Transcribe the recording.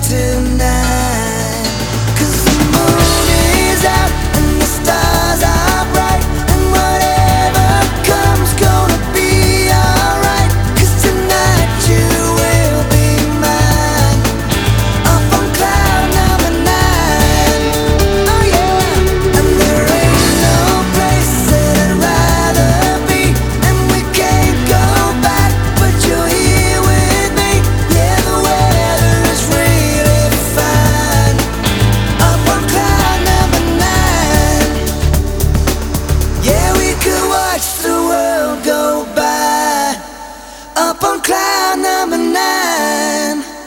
tonight. 'Cause the moon is out and the stars are bright, and whatever comes gonna be alright. 'Cause tonight you will be mine, up on cloud number 9. Oh yeah, and there ain't no place that I'd rather be, and we can't go back, but you're here with me. Yeah, the weather is really fine, up on cloud number 9. Yeah, we could watch the world go by, up on cloud number 9.